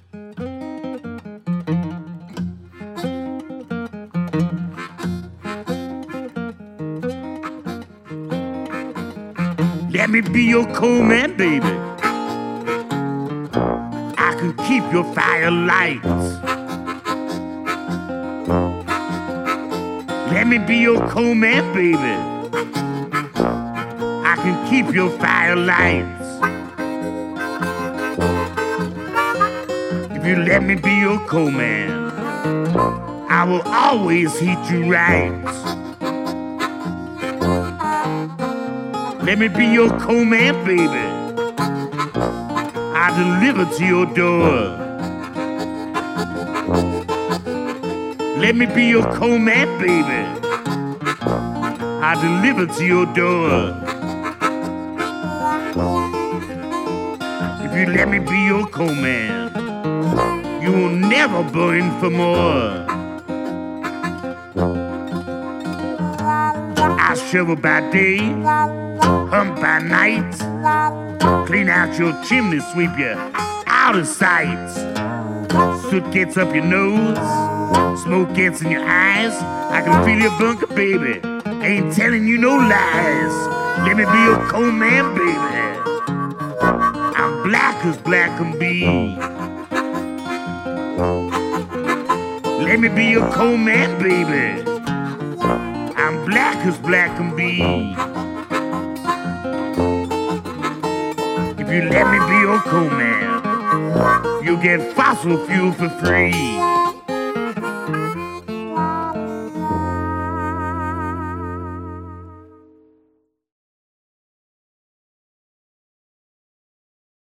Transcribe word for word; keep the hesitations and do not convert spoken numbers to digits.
Let me be your coal man, baby. I can keep your fire light. Let me be your coal man, baby. I can keep your fire light. If you let me be your coal man, I will always heat you right. Let me be your coal man, baby. I deliver to your door. Let me be your coal man, baby. I deliver to your door. If you let me be your coal man, you will never burn for more. I shovel by day, hump by night, clean out your chimney, sweep you out of sight. Soot gets up your nose, smoke gets in your eyes. I can feel your bunker, baby. Ain't telling you no lies. Let me be your coal man, baby. I'm black as black can be. Let me be your coal man, baby. I'm black as black can be. If you let me be your coal man, you'll get fossil fuel for free.